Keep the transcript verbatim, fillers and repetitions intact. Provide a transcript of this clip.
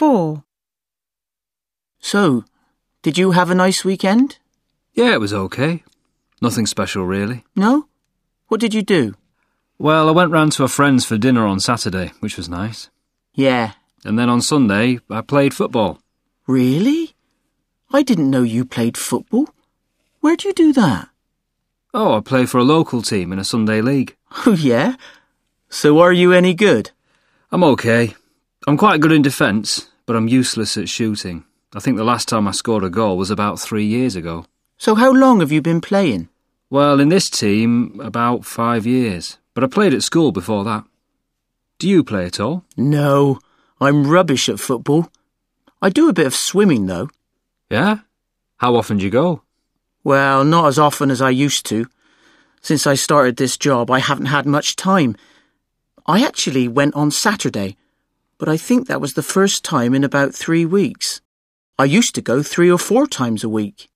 four. So, did you have a nice weekend? Yeah, it was okay. Nothing special, really. No? What did you do? Well, I went round to a friend's for dinner on Saturday, which was nice. Yeah. And then on Sunday, I played football. Really? I didn't know you played football. Where'd you do that? Oh, I play for a local team in a Sunday league. Oh, yeah? So are you any good? I'm okay. I'm quite good in defence, but I'm useless at shooting. I think the last time I scored a goal was about three years ago. So how long have you been playing? Well, in this team, about five years. But I played at school before that. Do you play at all? No, I'm rubbish at football. I do a bit of swimming, though. Yeah? How often do you go? Well, not as often as I used to. Since I started this job, I haven't had much time. I actually went on Saturday, but I think that was the first time in about three weeks. I used to go three or four times a week.